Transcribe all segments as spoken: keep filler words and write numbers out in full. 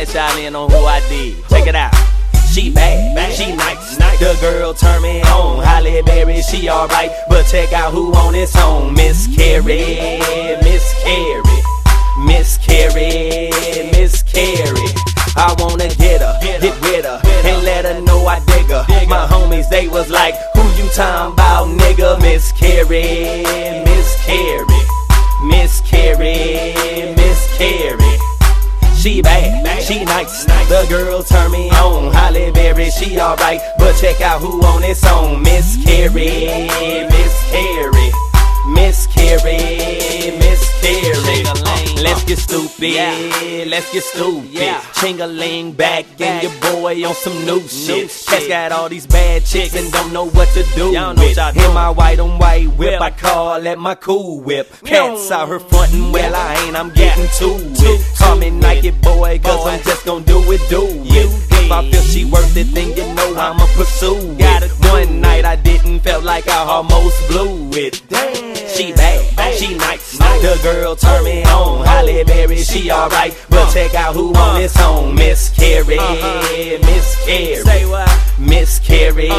let y'all in on who I did. Check it out. She bad, bad, she nice, nice. The girl turn me on. Halle Berry, she alright, but check out who on this song. Miss Carrie, Miss Carrie, Miss Carrie, Miss Carrie. I wanna get her, get with her, and let her know I dig her. My homies, they was like, who you talking about, nigga? Miss Carrie, Miss Carrie, Miss Carrie, Miss Carrie. She bad, she nice, the girl turn me on. Halle Berry, she alright, but check out who on this song. Miss Carrie, Miss Carrie, Miss Carrie, Miss Carrie. Let's get stupid, yeah. Let's get stupid, yeah. Ching-a-ling back and your boy on some new shit. Cats got all these bad chicks and don't know what to do with. In my white on white whip, I call that my cool whip. Cats out her frontin', well I ain't, I'm getting to it. Call me Nike boy, cause I'm just gon' do it, do it. If I feel she worth it, then you know I'ma pursue it. One night I didn't, felt like I almost blew it. She bad, she nice, the girl turn me on. Halle Berry, she alright, but check out who on this song. Miss Carrie, Miss Carrie, Miss Carrie,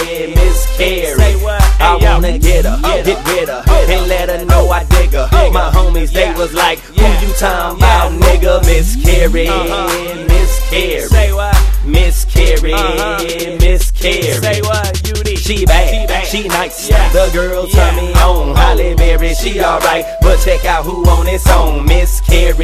Miss Carrie. I wanna get her, get with her, and let her know I dig her. My homies, they was like, who you talking about, nigga? Miss Carrie, Miss Carrie, Miss Carrie, Miss Carrie. She bad, she nice, the girl turn me on. Halle Berry, she alright, but check out who on this song. Miss Carrie,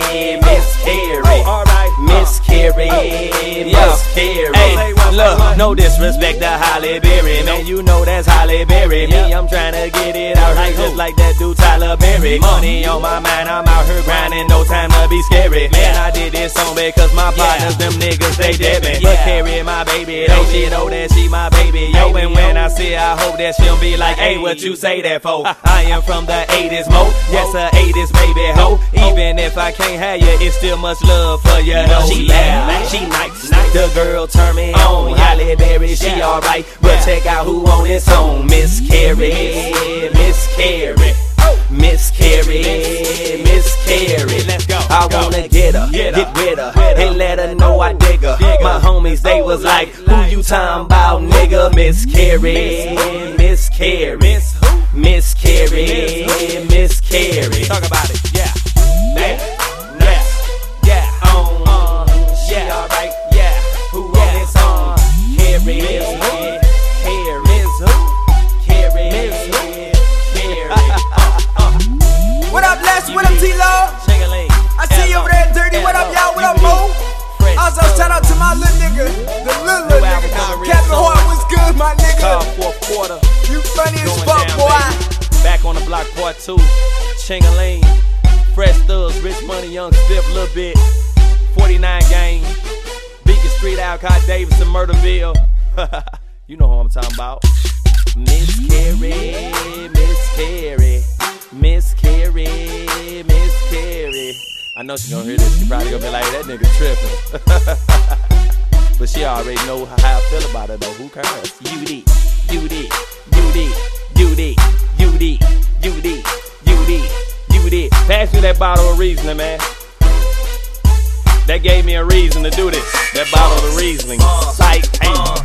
Miss Carrie, Miss Carrie, Miss Carrie. Look, no disrespect to Halle Berry, man, you know that's Halle Berry. Me, I'm tryna get it out right, just like that dude Tyler Berry. Money on my mind, I'm out here grinding, no time to be scary. Man, I did this song because my partners, them niggas, they dead me. But Carrie, my baby, don't she know that she my baby, yo. And when I see her, I hope that she'll be like, hey, what you say that for? I am from the eighties, mo, yes, a eighties baby ho. Even if I can't have you, it's still much love for you, though. She bad, she nice, the girl turn me on. Halle Berry, she alright, but check out who on this song. Miss Carrie, Miss Carrie, Miss Carrie, Miss Carrie. Let's go. I wanna get her, get with her, and let her know I dig her. My homies, they was like, who you talking about, nigga? Miss Carrie, Miss Carrie, Miss Carrie, Miss Carrie. Talk about it, yeah. Yeah, yeah, yeah. On, uh, she alright, yeah. Who on this song? Carrie, Carrie, Miss who? Carrie, Miss Carrie. What up, Les? What up, T-Law? I see you over there, Dirty. What up, y'all? What up, Mo? Also, shout out to my little nigga, the little, little nigga. Captain Hart, what's good, my nigga? Fourth quarter. You funny as fuck, boy. Back on the block, part two. Ching-a-ling, Fresh Thugs, Rich Money, Young Stiff, little bit. forty-nine gang, Beacon Street, Alcott, Davidson, Murderville. You know who I'm talking about. Miss Carrie, Miss Carrie, Miss Carrie, Miss Carrie. I know she gonna hear this. She probably gonna be like, that nigga tripping. But she already know how I feel about it though. Who cares? You did, you did, you did, you did, you did, you did, you did, you did. Pass me that bottle of Riesling, man. That gave me a reason to do this. That bottle of Riesling. Psych. Hey.